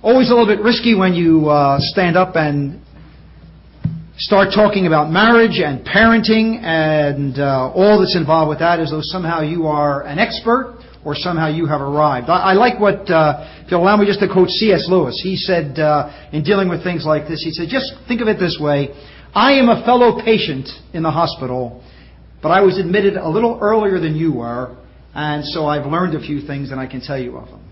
Always a little bit risky when you stand up and start talking about marriage and parenting and all that's involved with that, as though somehow you are an expert or somehow you have arrived. I like what, if you'll allow me just to quote C.S. Lewis, he said in dealing with things like this, he said, just think of it this way, I am a fellow patient in the hospital, but I was admitted a little earlier than you were, and so I've learned a few things and I can tell you of them.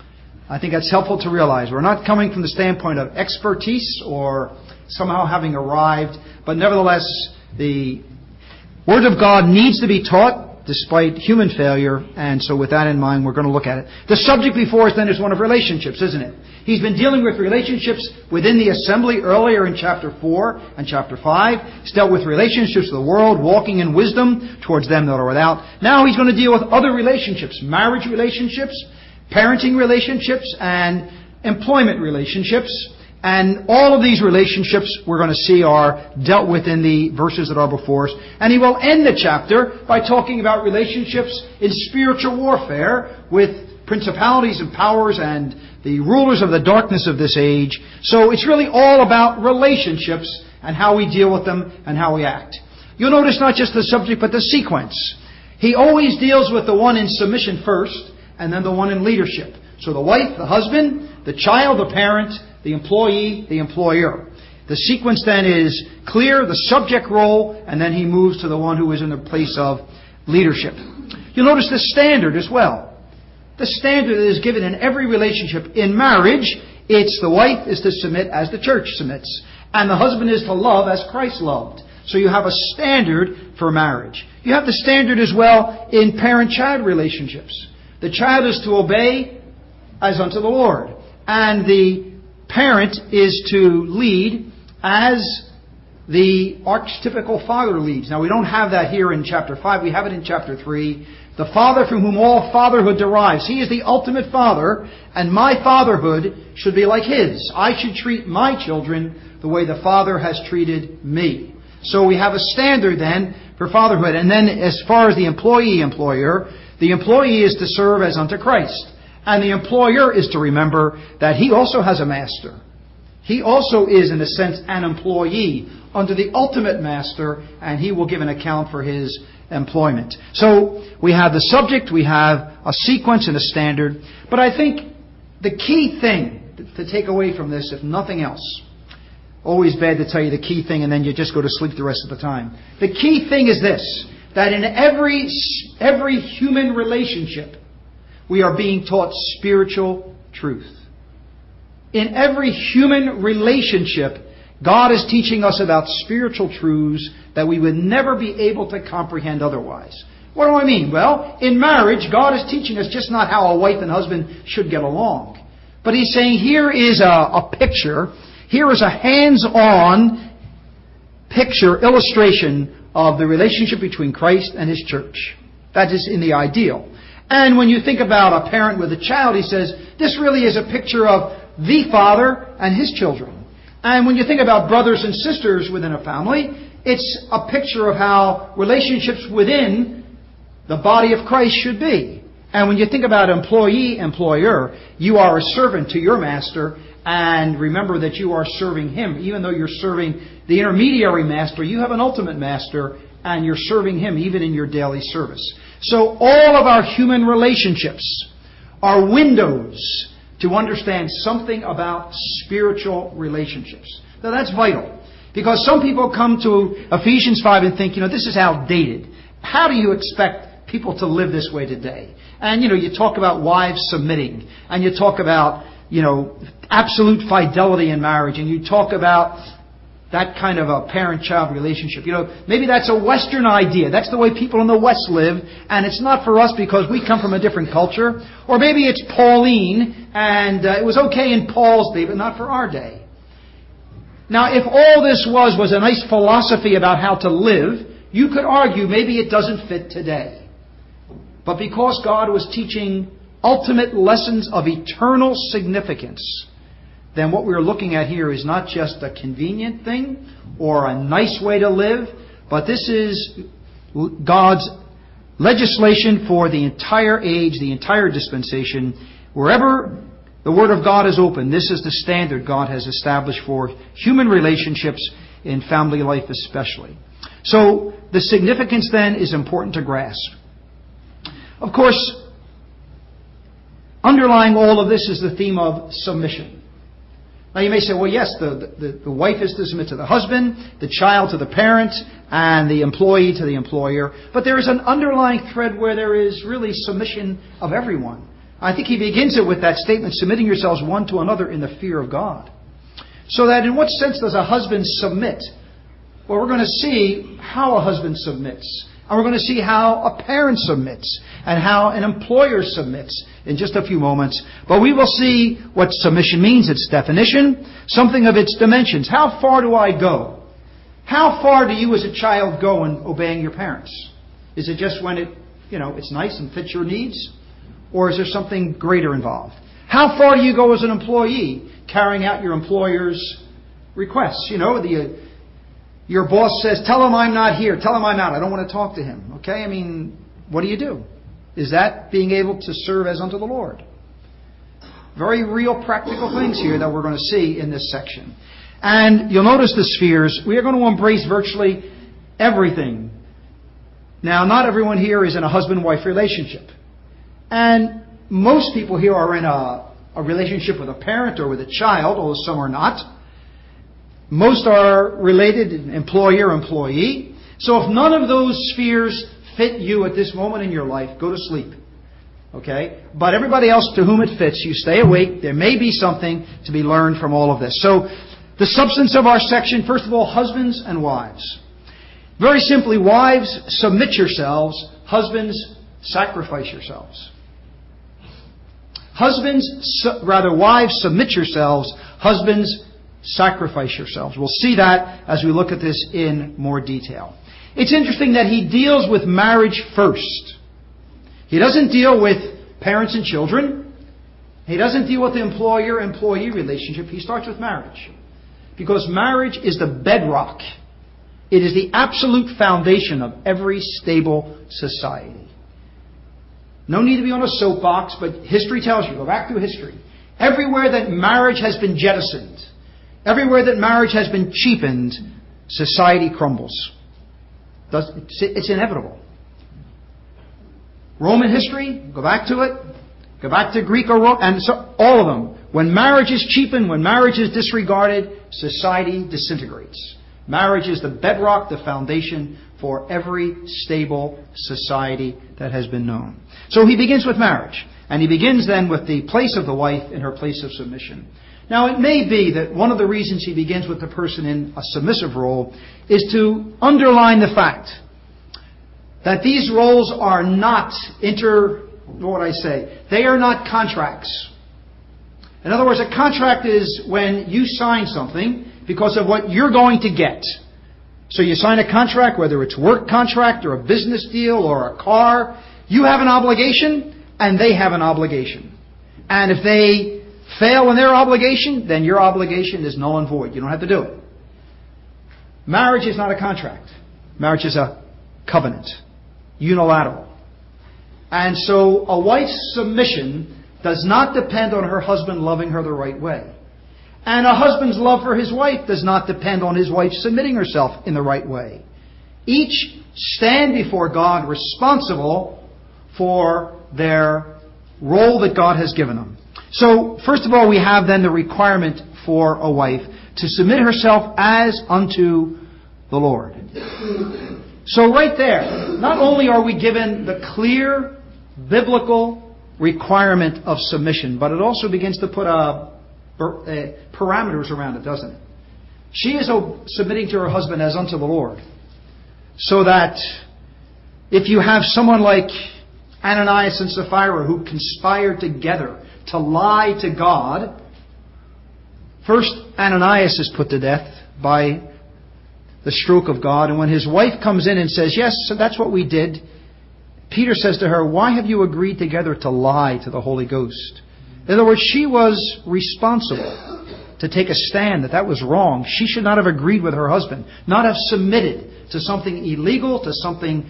I think that's helpful to realize. We're not coming from the standpoint of expertise or somehow having arrived, but nevertheless, the Word of God needs to be taught despite human failure, and so with that in mind, we're going to look at it. The subject before us then is one of relationships, isn't it? He's been dealing with relationships within the assembly earlier in chapter 4 and chapter 5. He's dealt with relationships with the world, walking in wisdom towards them that are without. Now he's going to deal with other relationships, marriage relationships, parenting relationships, and employment relationships. And all of these relationships we're going to see are dealt with in the verses that are before us. And he will end the chapter by talking about relationships in spiritual warfare with principalities and powers and the rulers of the darkness of this age. So it's really all about relationships and how we deal with them and how we act. You'll notice not just the subject but the sequence. He always deals with the one in submission first and then the one in leadership. So the wife, the husband, the child, the parent, the employee, the employer. The sequence then is clear, the subject role, and then he moves to the one who is in the place of leadership. You'll notice the standard as well. The standard that is given in every relationship. In marriage, it's the wife is to submit as the church submits, and the husband is to love as Christ loved. So you have a standard for marriage. You have the standard as well in parent-child relationships. The child is to obey as unto the Lord, and the parent is to lead as the archetypical father leads. Now, we don't have that here in chapter 5. We have it in chapter 3. The Father from whom all fatherhood derives. He is the ultimate father, and my fatherhood should be like His. I should treat my children the way the Father has treated me. So we have a standard then for fatherhood. And then as far as the employee-employer, the employee is to serve as unto Christ. And the employer is to remember that he also has a master. He also is, in a sense, an employee under the ultimate master, and he will give an account for his employment. So we have the subject, we have a sequence and a standard. But I think the key thing to take away from this, if nothing else, always bad to tell you the key thing and then you just go to sleep the rest of the time. The key thing is this, that in every human relationship, we are being taught spiritual truth. In every human relationship, God is teaching us about spiritual truths that we would never be able to comprehend otherwise. What do I mean? Well, in marriage, God is teaching us just not how a wife and husband should get along. But He's saying here is a picture, here is a hands-on picture, illustration of the relationship between Christ and His church. That is in the ideal. And when you think about a parent with a child, he says, this really is a picture of the father and his children. And when you think about brothers and sisters within a family, it's a picture of how relationships within the body of Christ should be. And when you think about employee-employer, you are a servant to your master, and remember that you are serving him. Even though you're serving the intermediary master, you have an ultimate master, and you're serving him even in your daily service. So all of our human relationships are windows to understand something about spiritual relationships. Now that's vital, because some people come to Ephesians 5 and think, this is outdated. How do you expect people to live this way today? And, you talk about wives submitting, and you talk about, absolute fidelity in marriage, and you talk about that kind of a parent-child relationship. Maybe that's a Western idea. That's the way people in the West live, and it's not for us because we come from a different culture. Or maybe it's Pauline, and it was okay in Paul's day, but not for our day. Now, if all this was a nice philosophy about how to live, you could argue maybe it doesn't fit today. But because God was teaching ultimate lessons of eternal significance, then what we're looking at here is not just a convenient thing or a nice way to live, but this is God's legislation for the entire age, the entire dispensation. Wherever The Word of God is open. This is the standard God has established for human relationships in family life especially. So the significance then is important to grasp. Of course, underlying all of this is the theme of submission. Now you may say, well, yes, the wife is to submit to the husband, the child to the parent, and the employee to the employer. But there is an underlying thread where there is really submission of everyone. I think he begins it with that statement, submitting yourselves one to another in the fear of God. So that in what sense does a husband submit? Well, we're going to see how a husband submits. And we're going to see how a parent submits and how an employer submits in just a few moments. But we will see what submission means, its definition, something of its dimensions. How far do I go? How far do you as a child go in obeying your parents? Is it just when it's nice and fits your needs? Or is there something greater involved? How far do you go as an employee carrying out your employer's requests? Your boss says, tell him I'm not here. Tell him I'm out. I don't want to talk to him. Okay? What do? Is that being able to serve as unto the Lord? Very real practical things here that we're going to see in this section. And you'll notice the spheres. We are going to embrace virtually everything. Now, not everyone here is in a husband-wife relationship. And most people here are in a relationship with a parent or with a child, although some are not. Most are related, employer-employee. So if none of those spheres fit you at this moment in your life, go to sleep. Okay? But everybody else to whom it fits, you stay awake. There may be something to be learned from all of this. So the substance of our section, first of all, husbands and wives. Very simply, wives, submit yourselves. Husbands, sacrifice yourselves. Wives, submit yourselves. Husbands, sacrifice yourselves. We'll see that as we look at this in more detail. It's interesting that he deals with marriage first. He doesn't deal with parents and children. He doesn't deal with the employer-employee relationship. He starts with marriage. Because marriage is the bedrock. It is the absolute foundation of every stable society. No need to be on a soapbox, but history tells you. Go back through history. Everywhere that marriage has been jettisoned, everywhere that marriage has been cheapened, society crumbles. It's inevitable. Roman history, go back to it. Go back to Greek or Rome, and so all of them. When marriage is cheapened, when marriage is disregarded, society disintegrates. Marriage is the bedrock, the foundation for every stable society that has been known. So he begins with marriage. And he begins then with the place of the wife in her place of submission. Now, it may be that one of the reasons he begins with the person in a submissive role is to underline the fact that these roles are not they are not contracts. In other words, a contract is when you sign something because of what you're going to get. So you sign a contract, whether it's work contract or a business deal or a car, you have an obligation and they have an obligation. And if they fail in their obligation, then your obligation is null and void. You don't have to do it. Marriage is not a contract. Marriage is a covenant. Unilateral. And so a wife's submission does not depend on her husband loving her the right way. And a husband's love for his wife does not depend on his wife submitting herself in the right way. Each stand before God responsible for their role that God has given them. So, first of all, we have then the requirement for a wife to submit herself as unto the Lord. So right there, not only are we given the clear biblical requirement of submission, but it also begins to put parameters around it, doesn't it? She is submitting to her husband as unto the Lord. So that if you have someone like Ananias and Sapphira who conspired together to lie to God, first Ananias is put to death by the stroke of God, and when his wife comes in and says, yes, so that's what we did, Peter says to her, why have you agreed together to lie to the Holy Ghost? In other words, she was responsible to take a stand that was wrong. She should not have agreed with her husband, not have submitted to something illegal, to something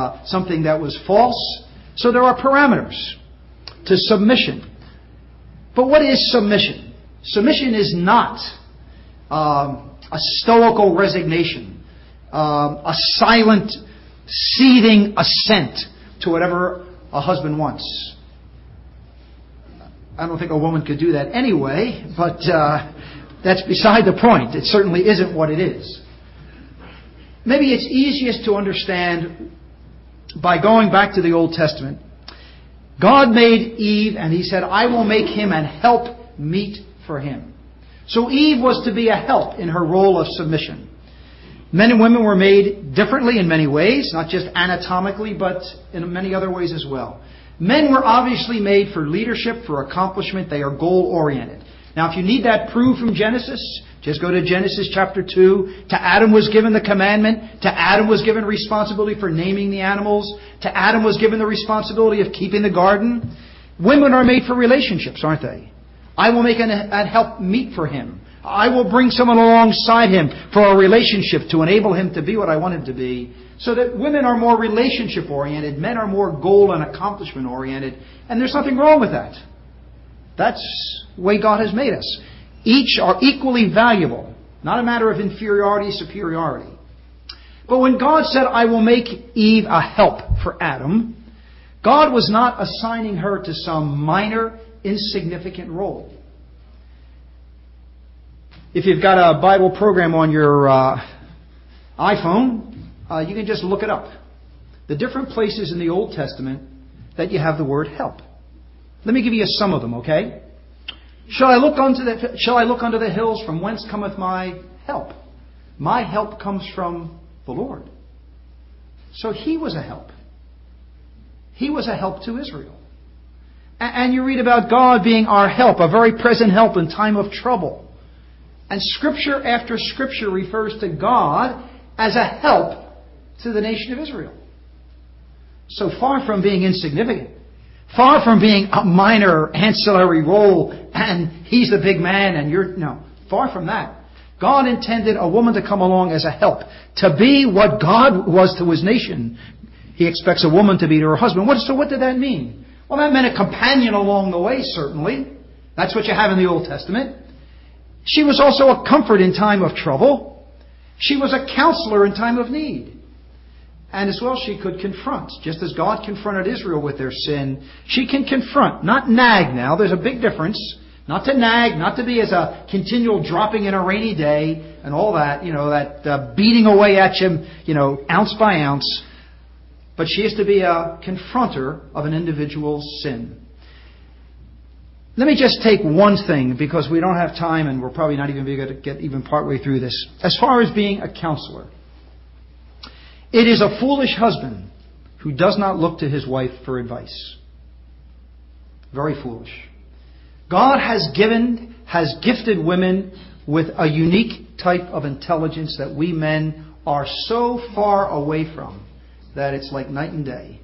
that was false. So there are parameters to submission. But what is submission? Submission is not a stoical resignation, a silent, seething assent to whatever a husband wants. I don't think a woman could do that anyway, but that's beside the point. It certainly isn't what it is. Maybe it's easiest to understand by going back to the Old Testament. God made Eve and He said, I will make him an help meet for him. So Eve was to be a help in her role of submission. Men and women were made differently in many ways, not just anatomically, but in many other ways as well. Men were obviously made for leadership, for accomplishment. They are goal-oriented. Now, if you need that proved from Genesis, just go to Genesis chapter 2. To Adam was given the commandment. To Adam was given responsibility for naming the animals. To Adam was given the responsibility of keeping the garden. Women are made for relationships, aren't they? I will make an help meet for him. I will bring someone alongside him for a relationship to enable him to be what I want him to be. So that women are more relationship-oriented. Men are more goal and accomplishment-oriented. And there's nothing wrong with that. That's the way God has made us. Each are equally valuable. Not a matter of inferiority, superiority. But when God said, I will make Eve a help for Adam, God was not assigning her to some minor, insignificant role. If you've got a Bible program on your iPhone, you can just look it up. The different places in the Old Testament that you have the word help. Let me give you some of them, okay? Shall I look unto the hills, from whence cometh my help? My help comes from the Lord. So He was a help. He was a help to Israel. And you read about God being our help, a very present help in time of trouble. And Scripture after Scripture refers to God as a help to the nation of Israel. So far from being insignificant, far from being a minor ancillary role and He's the big man and you're... No, far from that. God intended a woman to come along as a help. To be what God was to His nation, He expects a woman to be to her husband. So what did that mean? Well, that meant a companion along the way, certainly. That's what you have in the Old Testament. She was also a comfort in time of trouble. She was a counselor in time of need. And as well, she could confront. Just as God confronted Israel with their sin, she can confront, not nag now. There's a big difference. Not to nag, not to be as a continual dropping in a rainy day and all that, that beating away at you, ounce by ounce. But she is to be a confronter of an individual's sin. Let me just take one thing, because we don't have time and we're probably not even going to get even partway through this. As far as being a counselor, it is a foolish husband who does not look to his wife for advice. Very foolish. God has gifted women with a unique type of intelligence that we men are so far away from that it's like night and day.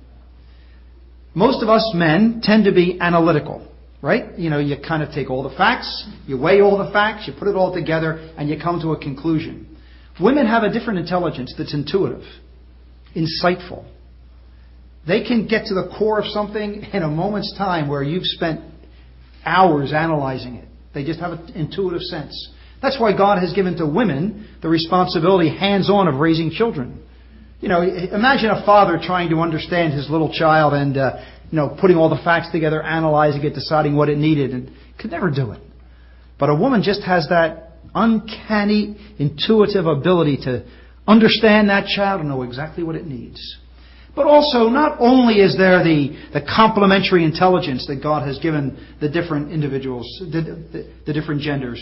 Most of us men tend to be analytical, right? You kind of take all the facts, you weigh all the facts, you put it all together, and you come to a conclusion. Women have a different intelligence that's intuitive, insightful. They can get to the core of something in a moment's time where you've spent hours analyzing it. They just have an intuitive sense. That's why God has given to women the responsibility, hands-on, of raising children. Imagine a father trying to understand his little child and, putting all the facts together, analyzing it, deciding what it needed, and could never do it. But a woman just has that uncanny, intuitive ability to understand that child and know exactly what it needs. But also, not only is there the complementary intelligence that God has given the different individuals, the different genders,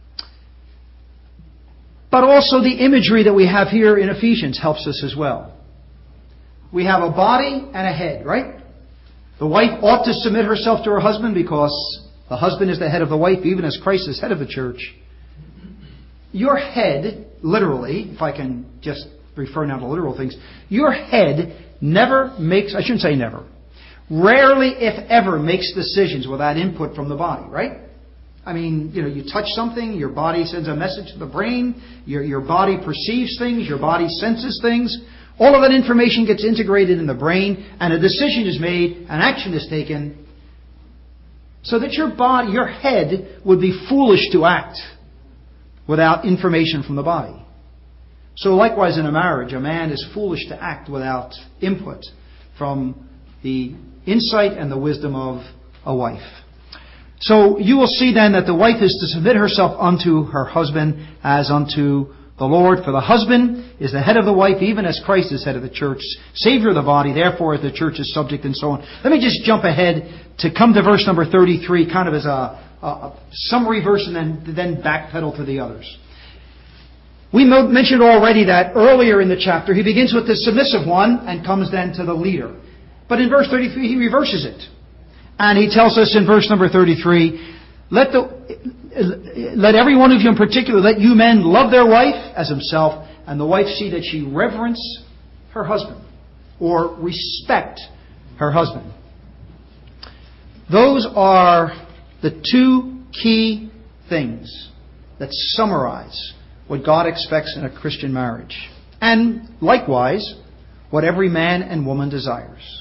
but also the imagery that we have here in Ephesians helps us as well. We have a body and a head, right? The wife ought to submit herself to her husband because the husband is the head of the wife, even as Christ is head of the church. Your head, literally, if I can just refer now to literal things, your head never makes, I shouldn't say never, rarely, if ever, makes decisions without input from the body, right? I mean, you touch something, your body sends a message to the brain, your body perceives things, your body senses things. All of that information gets integrated in the brain, and a decision is made, an action is taken. So that your head would be foolish to act without information from the body. So likewise in a marriage, a man is foolish to act without input from the insight and the wisdom of a wife. So you will see then that the wife is to submit herself unto her husband as unto the Lord. For the husband is the head of the wife, even as Christ is head of the church, Savior of the body, therefore the church is subject, and so on. Let me just jump ahead to come to verse number 33, kind of as a summary verse, and then backpedal to the others. We mentioned already that earlier in the chapter, he begins with the submissive one and comes then to the leader. But in verse 33, he reverses it. And he tells us in verse number 33, let every one of you in particular, let you men love their wife as himself, and the wife see that she reverence her husband, or respect her husband. Those are the two key things that summarize what God expects in a Christian marriage. And likewise, what every man and woman desires.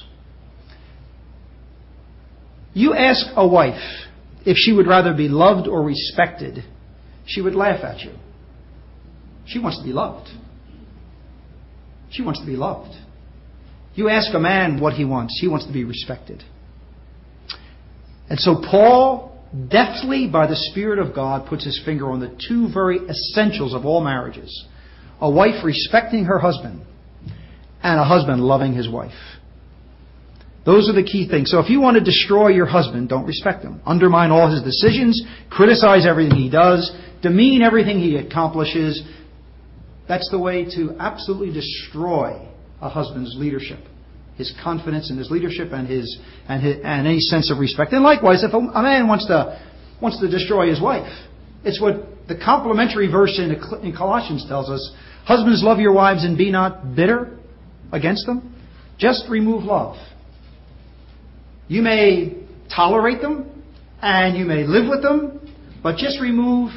You ask a wife if she would rather be loved or respected, she would laugh at you. She wants to be loved. She wants to be loved. You ask a man what he wants to be respected. And so Paul, deftly by the Spirit of God, puts his finger on the two very essentials of all marriages. A wife respecting her husband, and a husband loving his wife. Those are the key things. So if you want to destroy your husband, don't respect him. Undermine all his decisions, criticize everything he does, demean everything he accomplishes. That's the way to absolutely destroy a husband's leadership. His confidence in his leadership and any sense of respect. And likewise, if a man wants to destroy his wife, it's what the complementary verse in Colossians tells us. Husbands, love your wives and be not bitter against them. Just remove love. You may tolerate them and you may live with them, but just remove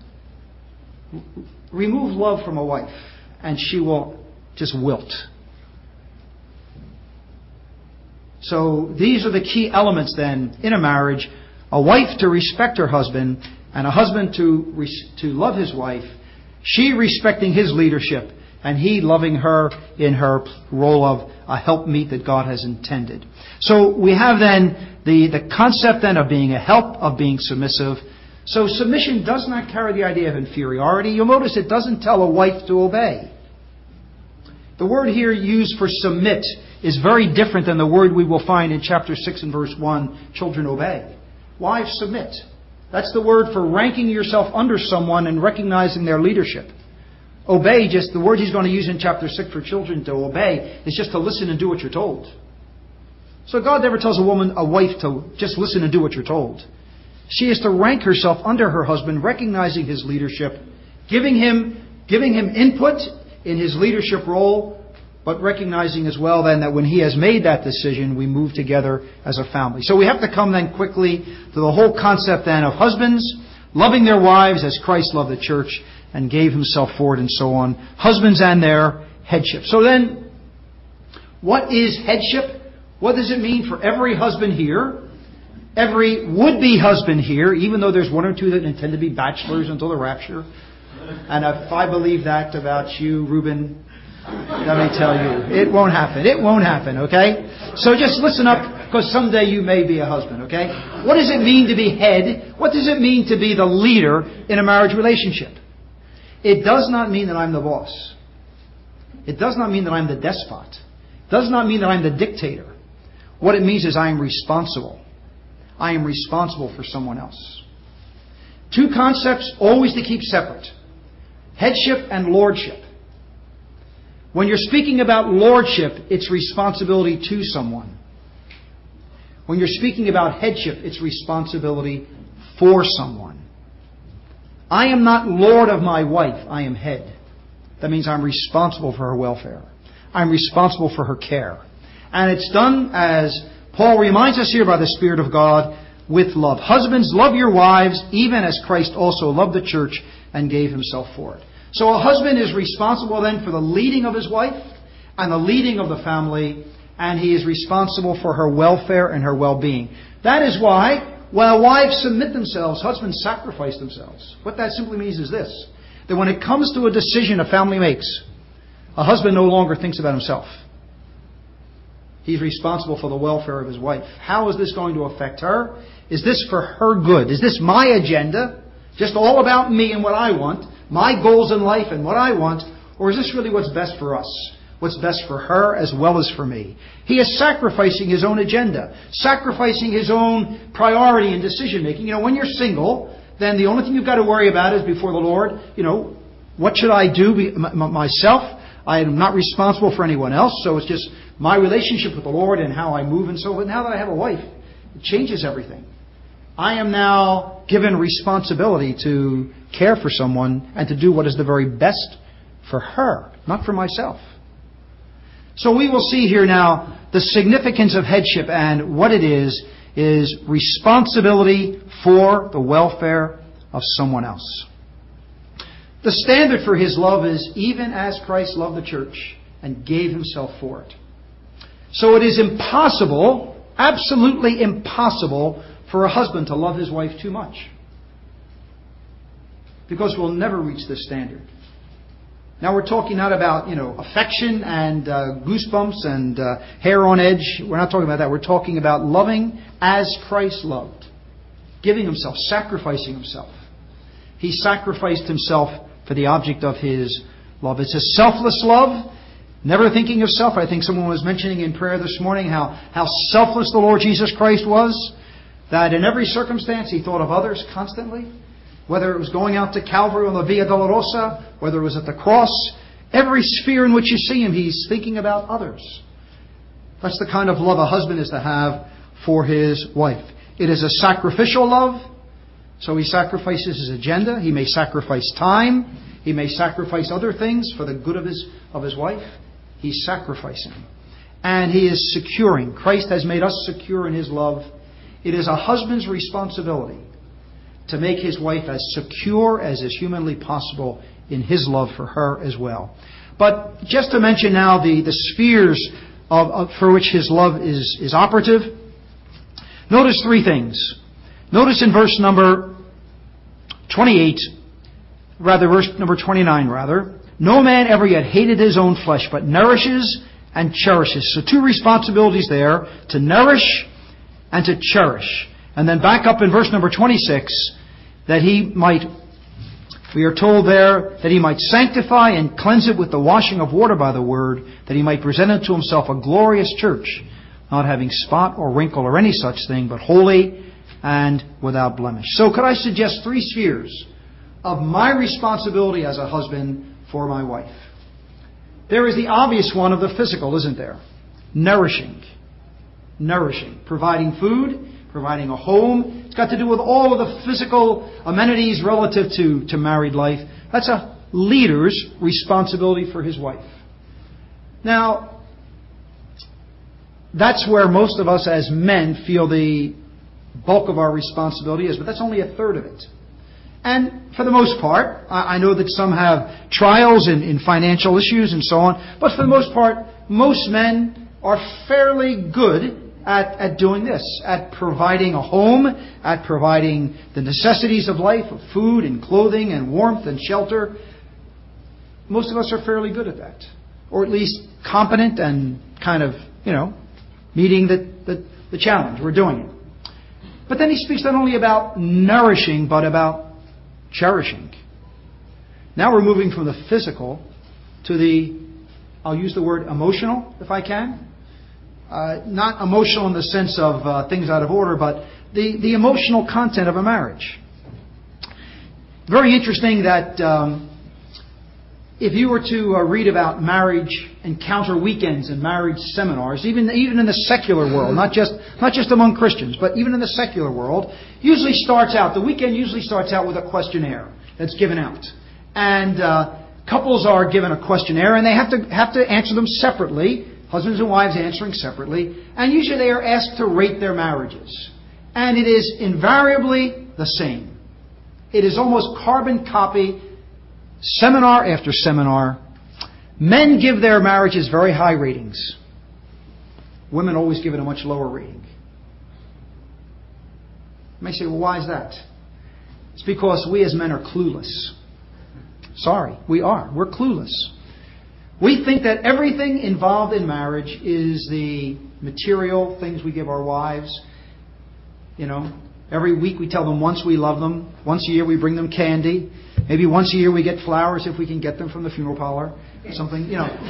love from a wife and she will just wilt. So these are the key elements then in a marriage. A wife to respect her husband and a husband to love his wife. She respecting his leadership and he loving her in her role of a helpmeet that God has intended. So we have then the concept then of being a help, of being submissive. So submission does not carry the idea of inferiority. You'll notice it doesn't tell a wife to obey. The word here used for submit is very different than the word we will find in chapter 6 and verse 1, children obey. Wives submit. That's the word for ranking yourself under someone and recognizing their leadership. Obey, just the word he's going to use in chapter 6 for children to obey is just to listen and do what you're told. So God never tells a wife to just listen and do what you're told. She is to rank herself under her husband, recognizing his leadership, giving him input in his leadership role, but recognizing as well then that when he has made that decision, we move together as a family. So we have to come then quickly to the whole concept then of husbands loving their wives as Christ loved the church and gave himself for it and so on. Husbands and their headship. So then, what is headship? What does it mean for every husband here? Every would-be husband here, even though there's one or two that intend to be bachelors until the rapture. And if I believe that about you, Reuben, let me tell you, it won't happen. It won't happen, okay? So just listen up, because someday you may be a husband, okay? What does it mean to be head? What does it mean to be the leader in a marriage relationship? It does not mean that I'm the boss. It does not mean that I'm the despot. It does not mean that I'm the dictator. What it means is I am responsible. I am responsible for someone else. Two concepts always to keep separate. Headship and lordship. When you're speaking about lordship, it's responsibility to someone. When you're speaking about headship, it's responsibility for someone. I am not lord of my wife, I am head. That means I'm responsible for her welfare. I'm responsible for her care. And it's done, as Paul reminds us here by the Spirit of God, with love. Husbands, love your wives, even as Christ also loved the church and gave himself for it. So a husband is responsible then for the leading of his wife and the leading of the family, and he is responsible for her welfare and her well-being. That is why While wives submit themselves, husbands sacrifice themselves. What that simply means is this, that when it comes to a decision a family makes, a husband no longer thinks about himself. He's responsible for the welfare of his wife. How is this going to affect her? Is this for her good? Is this my agenda? Just all about me and what I want, my goals in life and what I want? Or is this really what's best for us? What's best for her as well as for me? He is sacrificing his own agenda, sacrificing his own priority in decision making. When you're single, then the only thing you've got to worry about is before the Lord, what should I do myself? I am not responsible for anyone else, so it's just my relationship with the Lord and how I move and so on. But now that I have a wife, it changes everything. I am now given responsibility to care for someone and to do what is the very best for her, not for myself. So we will see here now the significance of headship, and what it is responsibility for the welfare of someone else. The standard for his love is even as Christ loved the church and gave himself for it. So it is impossible, absolutely impossible, for a husband to love his wife too much. Because we'll never reach this standard. Now we're talking not about, affection and goosebumps and hair on edge. We're not talking about that. We're talking about loving as Christ loved. Giving himself, sacrificing himself. He sacrificed himself for the object of his love. It's a selfless love, never thinking of self. I think someone was mentioning in prayer this morning how selfless the Lord Jesus Christ was, that in every circumstance he thought of others constantly. Whether it was going out to Calvary on the Via Dolorosa, whether it was at the cross, every sphere in which you see him, he's thinking about others. That's the kind of love a husband is to have for his wife. It is a sacrificial love, so he sacrifices his agenda. He may sacrifice time. He may sacrifice other things for the good of his wife. He's sacrificing. And he is securing. Christ has made us secure in his love. It is a husband's responsibility to make his wife as secure as is humanly possible in his love for her as well. But just to mention now the spheres for which his love is operative, notice three things. Notice in verse number 29, no man ever yet hated his own flesh, but nourishes and cherishes. So two responsibilities there, to nourish and to cherish. And then back up in verse number 26, that we are told there, that he might sanctify and cleanse it with the washing of water by the word, that he might present unto himself a glorious church, not having spot or wrinkle or any such thing, but holy and without blemish. So could I suggest three spheres of my responsibility as a husband for my wife? There is the obvious one of the physical, isn't there? Nourishing. Providing food, providing a home. It's got to do with all of the physical amenities relative to married life. That's a leader's responsibility for his wife. Now, that's where most of us as men feel the bulk of our responsibility is, but that's only a third of it. And for the most part, I know that some have trials in financial issues and so on, but for the most part, most men are fairly good at doing this, at providing a home, at providing the necessities of life, of food and clothing and warmth and shelter. Most of us are fairly good at that, or at least competent and kind of, meeting the challenge. We're doing it. But then he speaks not only about nourishing, but about cherishing. Now we're moving from the physical to I'll use the word emotional, if I can. Not emotional in the sense of things out of order, but the emotional content of a marriage. Very interesting that if you were to read about marriage encounter weekends and marriage seminars, even in the secular world, not just among Christians, but even in the secular world, the weekend usually starts out with a questionnaire that's given out. And couples are given a questionnaire, and they have to answer them separately. Husbands and wives answering separately. And usually they are asked to rate their marriages. And it is invariably the same. It is almost carbon copy, seminar after seminar. Men give their marriages very high ratings. Women always give it a much lower rating. You may say, well, why is that? It's because we as men are clueless. Sorry, we are. We're clueless. We think that everything involved in marriage is the material things we give our wives. Every week we tell them once we love them. Once a year we bring them candy. Maybe once a year we get flowers if we can get them from the funeral parlor. Something,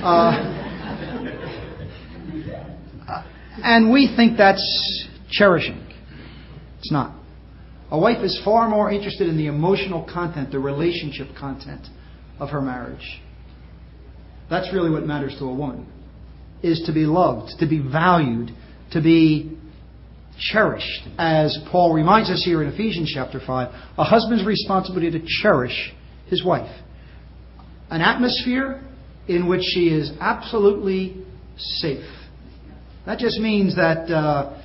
and we think that's cherishing. It's not. A wife is far more interested in the emotional content, the relationship content of her marriage. That's really what matters to a woman, is to be loved, to be valued, to be cherished. As Paul reminds us here in Ephesians chapter 5, a husband's responsibility to cherish his wife. An atmosphere in which she is absolutely safe. That just means that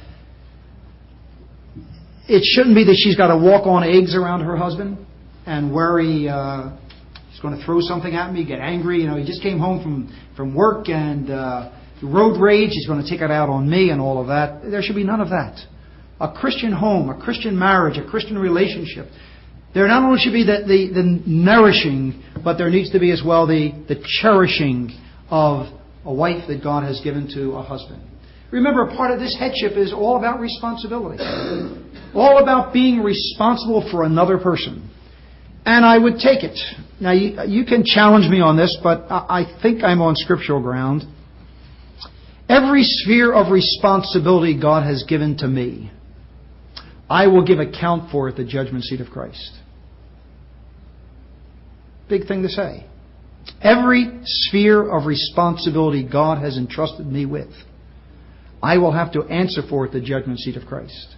it shouldn't be that she's got to walk on eggs around her husband and worry he's going to throw something at me, get angry. He just came home from work and road rage. He's going to take it out on me and all of that. There should be none of that. A Christian home, a Christian marriage, a Christian relationship. There not only should be the nourishing, but there needs to be as well the cherishing of a wife that God has given to a husband. Remember, part of this headship is all about responsibility. All about being responsible for another person. And I would take it. Now, you can challenge me on this, but I think I'm on scriptural ground. Every sphere of responsibility God has given to me, I will give account for at the judgment seat of Christ. Big thing to say. Every sphere of responsibility God has entrusted me with, I will have to answer for at the judgment seat of Christ.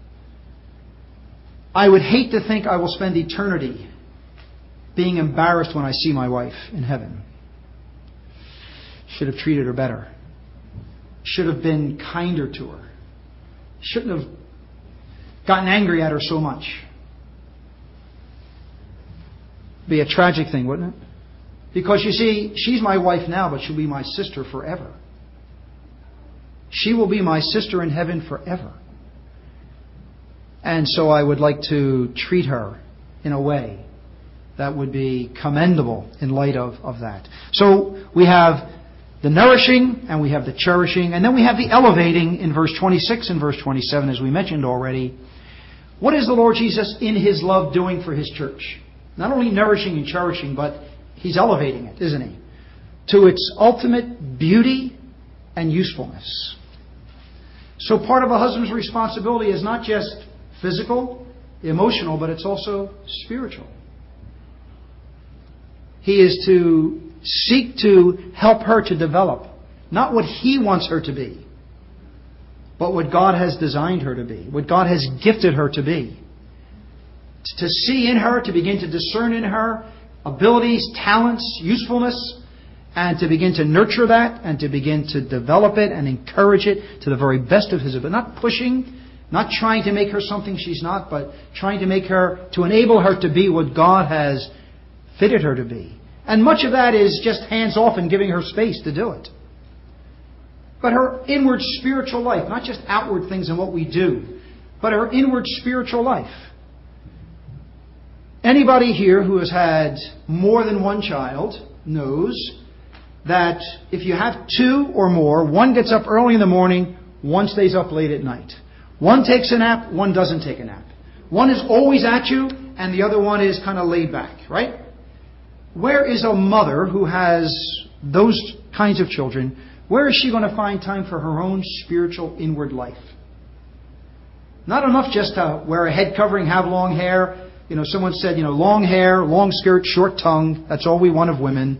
I would hate to think I will spend eternity being embarrassed when I see my wife in heaven. Should have treated her better. Should have been kinder to her. Shouldn't have gotten angry at her so much. Be a tragic thing, wouldn't it? Because you see, she's my wife now, but she'll be my sister forever. She will be my sister in heaven forever. And so I would like to treat her in a way that would be commendable in light of that. So we have the nourishing and we have the cherishing, and then we have the elevating in verse 26 and verse 27, as we mentioned already. What is the Lord Jesus in His love doing for His church? Not only nourishing and cherishing, but He's elevating it, isn't He? To its ultimate beauty and usefulness. So part of a husband's responsibility is not just physical, emotional, but it's also spiritual. He is to seek to help her to develop, not what he wants her to be, but what God has designed her to be, what God has gifted her to be. To see in her, to begin to discern in her abilities, talents, usefulness, and to begin to nurture that and to begin to develop it and encourage it to the very best of his ability. Not pushing, not trying to make her something she's not, but trying to make her, to enable her to be what God has fitted her to be. And much of that is just hands off and giving her space to do it. But her inward spiritual life, not just outward things and what we do, but her inward spiritual life. Anybody here who has had more than one child knows that if you have two or more, one gets up early in the morning, one stays up late at night. One takes a nap, one doesn't take a nap. One is always at you, and the other one is kind of laid back, right? Where is a mother who has those kinds of children? Where is she going to find time for her own spiritual inward life? Not enough just to wear a head covering, have long hair. Someone said, long hair, long skirt, short tongue. That's all we want of women.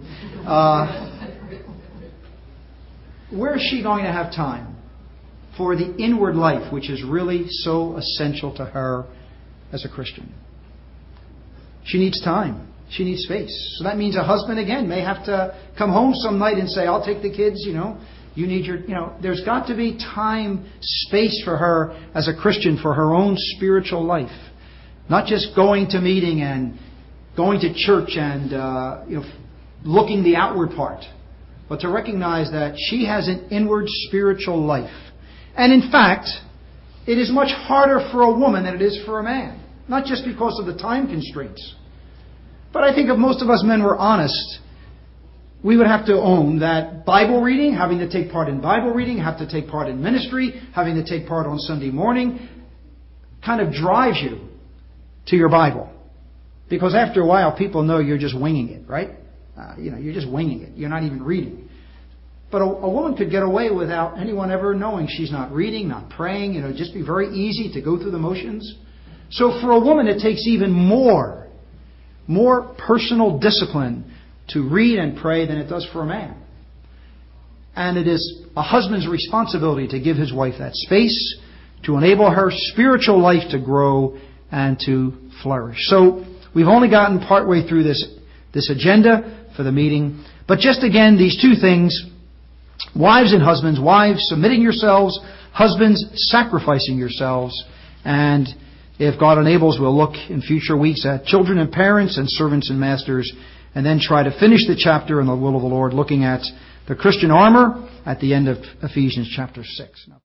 Where is she going to have time for the inward life, which is really so essential to her as a Christian? She needs time. She needs space. So that means a husband, again, may have to come home some night and say, I'll take the kids, you need your, there's got to be time, space for her as a Christian for her own spiritual life. Not just going to meeting and going to church and, looking the outward part, but to recognize that she has an inward spiritual life. And in fact, it is much harder for a woman than it is for a man. Not just because of the time constraints. But I think if most of us men were honest, we would have to own that Bible reading, having to take part in Bible reading, have to take part in ministry, having to take part on Sunday morning, kind of drives you to your Bible. Because after a while, people know you're just winging it, right? You're just winging it. You're not even reading. But a woman could get away without anyone ever knowing she's not reading, not praying. It'd just be very easy to go through the motions. So for a woman, it takes even more personal discipline to read and pray than it does for a man. And it is a husband's responsibility to give his wife that space to enable her spiritual life to grow and to flourish. So we've only gotten partway through this agenda for the meeting. But just again, these two things, wives and husbands, wives submitting yourselves, husbands sacrificing yourselves, and if God enables, we'll look in future weeks at children and parents and servants and masters, and then try to finish the chapter in the will of the Lord, looking at the Christian armor at the end of Ephesians chapter 6.